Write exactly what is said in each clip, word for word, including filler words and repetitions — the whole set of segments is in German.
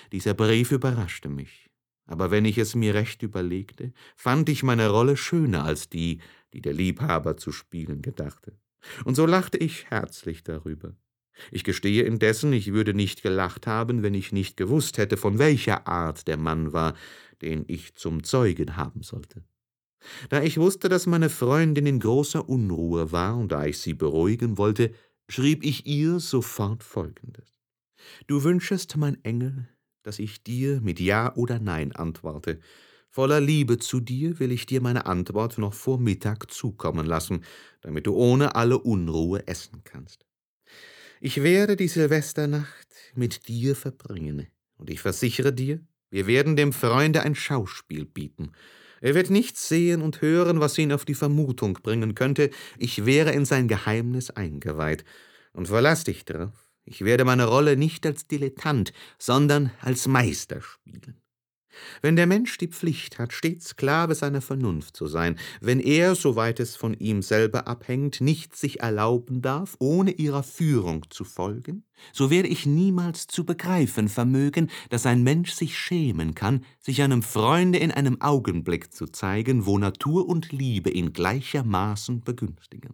Dieser Brief überraschte mich. Aber wenn ich es mir recht überlegte, fand ich meine Rolle schöner als die, die der Liebhaber zu spielen gedachte. Und so lachte ich herzlich darüber. Ich gestehe indessen, ich würde nicht gelacht haben, wenn ich nicht gewusst hätte, von welcher Art der Mann war, den ich zum Zeugen haben sollte. Da ich wusste, dass meine Freundin in großer Unruhe war und da ich sie beruhigen wollte, schrieb ich ihr sofort Folgendes: »Du wünschest, mein Engel, dass ich dir mit Ja oder Nein antworte. Voller Liebe zu dir will ich dir meine Antwort noch vor Mittag zukommen lassen, damit du ohne alle Unruhe essen kannst. Ich werde die Silvesternacht mit dir verbringen, und ich versichere dir, wir werden dem Freunde ein Schauspiel bieten. Er wird nichts sehen und hören, was ihn auf die Vermutung bringen könnte, ich wäre in sein Geheimnis eingeweiht. Und verlass dich darauf, ich werde meine Rolle nicht als Dilettant, sondern als Meister spielen. Wenn der Mensch die Pflicht hat, stets Sklave seiner Vernunft zu sein, wenn er, soweit es von ihm selber abhängt, nicht sich erlauben darf, ohne ihrer Führung zu folgen, so werde ich niemals zu begreifen vermögen, dass ein Mensch sich schämen kann, sich einem Freunde in einem Augenblick zu zeigen, wo Natur und Liebe ihn gleichermaßen begünstigen.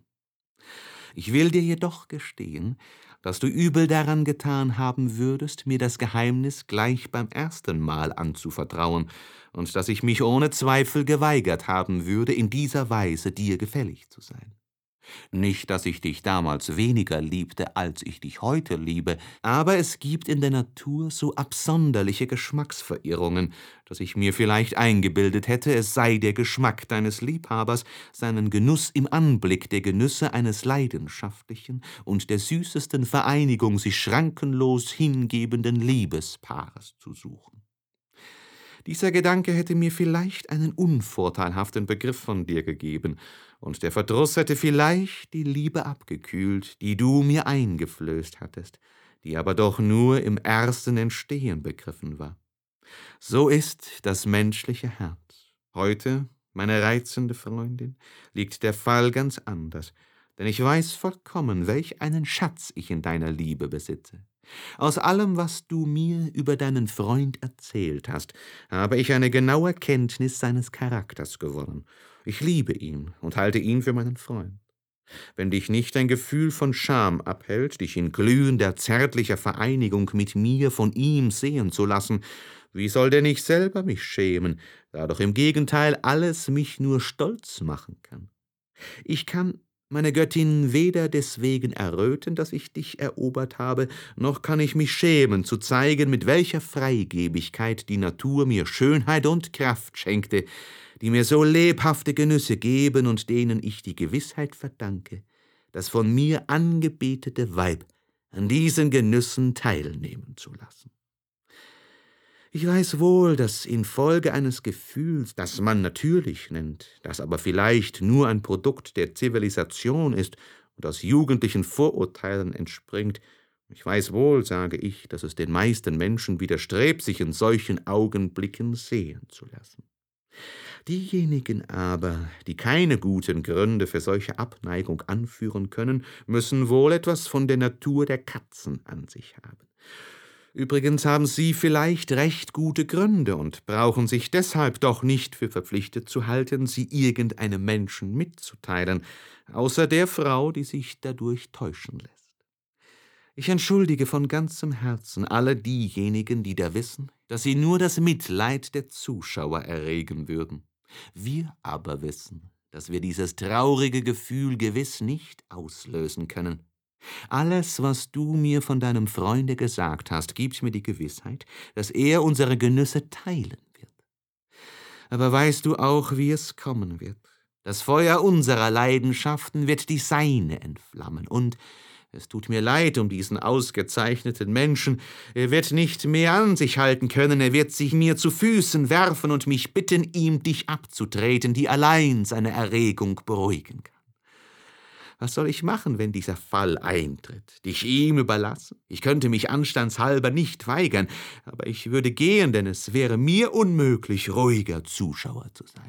Ich will dir jedoch gestehen, dass du übel daran getan haben würdest, mir das Geheimnis gleich beim ersten Mal anzuvertrauen, und dass ich mich ohne Zweifel geweigert haben würde, in dieser Weise dir gefällig zu sein. Nicht, dass ich dich damals weniger liebte, als ich dich heute liebe, aber es gibt in der Natur so absonderliche Geschmacksverirrungen, dass ich mir vielleicht eingebildet hätte, es sei der Geschmack deines Liebhabers, seinen Genuss im Anblick der Genüsse eines leidenschaftlichen und der süßesten Vereinigung sich schrankenlos hingebenden Liebespaares zu suchen. Dieser Gedanke hätte mir vielleicht einen unvorteilhaften Begriff von dir gegeben, und der Verdruss hätte vielleicht die Liebe abgekühlt, die du mir eingeflößt hattest, die aber doch nur im ersten Entstehen begriffen war. So ist das menschliche Herz. Heute, meine reizende Freundin, liegt der Fall ganz anders, denn ich weiß vollkommen, welch einen Schatz ich in deiner Liebe besitze. Aus allem, was du mir über deinen Freund erzählt hast, habe ich eine genaue Kenntnis seines Charakters gewonnen. Ich liebe ihn und halte ihn für meinen Freund. Wenn dich nicht ein Gefühl von Scham abhält, dich in glühender, zärtlicher Vereinigung mit mir von ihm sehen zu lassen, wie soll denn ich selber mich schämen, da doch im Gegenteil alles mich nur stolz machen kann? Ich kann, meine Göttin, weder deswegen erröten, dass ich dich erobert habe, noch kann ich mich schämen, zu zeigen, mit welcher Freigebigkeit die Natur mir Schönheit und Kraft schenkte, die mir so lebhafte Genüsse geben und denen ich die Gewissheit verdanke, das von mir angebetete Weib an diesen Genüssen teilnehmen zu lassen. Ich weiß wohl, dass infolge eines Gefühls, das man natürlich nennt, das aber vielleicht nur ein Produkt der Zivilisation ist und aus jugendlichen Vorurteilen entspringt, ich weiß wohl, sage ich, dass es den meisten Menschen widerstrebt, sich in solchen Augenblicken sehen zu lassen. Diejenigen aber, die keine guten Gründe für solche Abneigung anführen können, müssen wohl etwas von der Natur der Katzen an sich haben. Übrigens haben sie vielleicht recht gute Gründe und brauchen sich deshalb doch nicht für verpflichtet zu halten, sie irgendeinem Menschen mitzuteilen, außer der Frau, die sich dadurch täuschen lässt. Ich entschuldige von ganzem Herzen alle diejenigen, die da wissen, dass sie nur das Mitleid der Zuschauer erregen würden. Wir aber wissen, dass wir dieses traurige Gefühl gewiss nicht auslösen können. Alles, was du mir von deinem Freunde gesagt hast, gibt mir die Gewissheit, dass er unsere Genüsse teilen wird. Aber weißt du auch, wie es kommen wird? Das Feuer unserer Leidenschaften wird die seine entflammen, und es tut mir leid um diesen ausgezeichneten Menschen, er wird nicht mehr an sich halten können, er wird sich mir zu Füßen werfen und mich bitten, ihm dich abzutreten, die allein seine Erregung beruhigen kann. Was soll ich machen, wenn dieser Fall eintritt? Dich ihm überlassen? Ich könnte mich anstandshalber nicht weigern, aber ich würde gehen, denn es wäre mir unmöglich, ruhiger Zuschauer zu sein.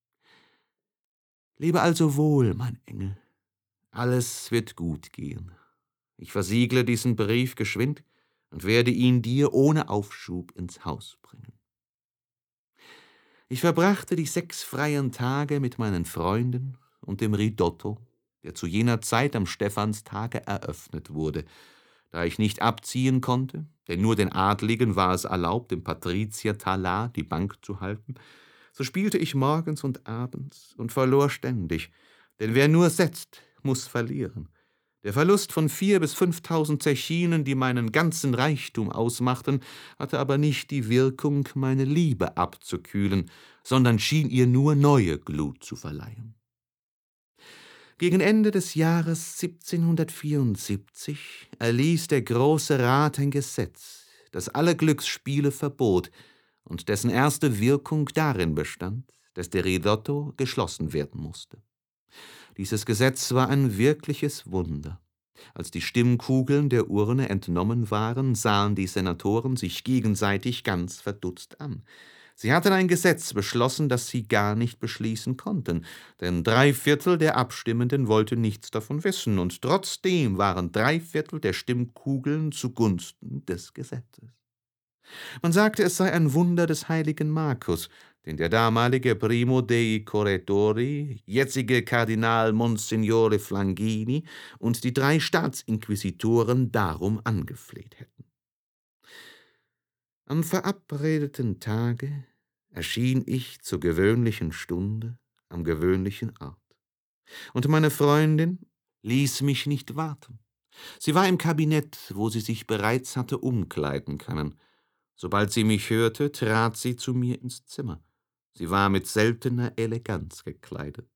Lebe also wohl, mein Engel. Alles wird gut gehen. Ich versiegle diesen Brief geschwind und werde ihn dir ohne Aufschub ins Haus bringen.« Ich verbrachte die sechs freien Tage mit meinen Freunden und dem Ridotto, der zu jener Zeit am Stephanstage eröffnet wurde. Da ich nicht abziehen konnte, denn nur den Adligen war es erlaubt, im Patriziertalar die Bank zu halten, so spielte ich morgens und abends und verlor ständig, denn wer nur setzt, muß verlieren. Der Verlust von vier bis fünftausend Zechinen, die meinen ganzen Reichtum ausmachten, hatte aber nicht die Wirkung, meine Liebe abzukühlen, sondern schien ihr nur neue Glut zu verleihen. Gegen Ende des Jahres siebzehnhundertvierundsiebzig erließ der Große Rat ein Gesetz, das alle Glücksspiele verbot und dessen erste Wirkung darin bestand, dass der Ridotto geschlossen werden musste. Dieses Gesetz war ein wirkliches Wunder. Als die Stimmkugeln der Urne entnommen waren, sahen die Senatoren sich gegenseitig ganz verdutzt an. Sie hatten ein Gesetz beschlossen, das sie gar nicht beschließen konnten, denn drei Viertel der Abstimmenden wollten nichts davon wissen, und trotzdem waren drei Viertel der Stimmkugeln zugunsten des Gesetzes. Man sagte, es sei ein Wunder des heiligen Markus, den der damalige Primo dei Correttori, jetzige Kardinal Monsignore Flangini und die drei Staatsinquisitoren darum angefleht hätten. Am verabredeten Tage erschien ich zur gewöhnlichen Stunde am gewöhnlichen Ort, und meine Freundin ließ mich nicht warten. Sie war im Kabinett, wo sie sich bereits hatte umkleiden können. Sobald sie mich hörte, trat sie zu mir ins Zimmer. Sie war mit seltener Eleganz gekleidet.